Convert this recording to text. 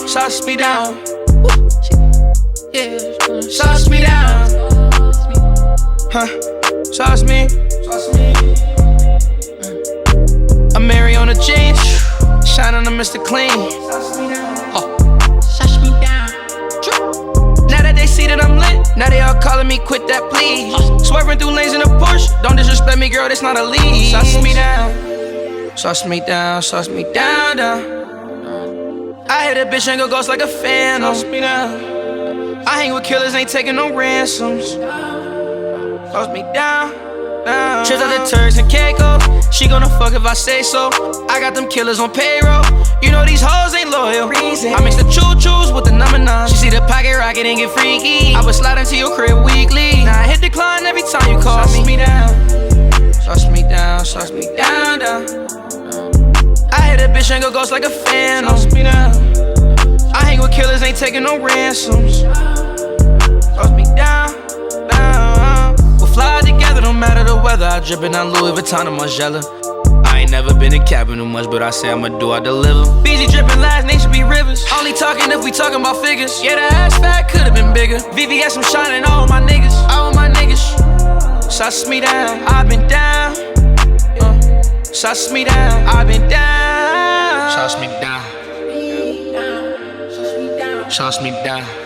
sauce me down. Yeah, sauce me down. Sauce me. I'm Mary on the jeans, shine on the Mr. Clean. Sauce me down. Now that they see that I'm lit, now they all calling me quit that please. Swerving through lanes in a Porsche, don't disrespect me, girl, that's not a lead. Sauce me down, sauce me down, sauce me down, down. I hit a bitch and go ghost like a phantom. Sauce me down. I hang with killers, ain't taking no ransoms. Sauce me down, down. Trips out the Turks and Caicos, she gonna fuck if I say so. I got them killers on payroll, you know these hoes ain't loyal. I mix the choo-choos with the number 9. She see the pocket rocket and get freaky. I would slide into your crib weekly. Now I hit decline every time you call me. Sauce me down, sauce me down, sauce me down, down. I hit a bitch and go ghost like a phantom. Sauce me down. I hang with killers, ain't taking no ransoms. Sauce me down, down. We'll fly together, no matter the weather. I drippin' on Louis Vuitton and Margiela. I ain't never been in cabinet much, but I say I'ma do, I deliver. BG drippin' last name should be Rivers. Only talking if we talking about figures. Yeah, the ass fat could've been bigger. VVS, I'm shining all my niggas. All my niggas. Sauce me down, I've been down. Sauce me down, I've been down. Sauce me down. Sauce me down.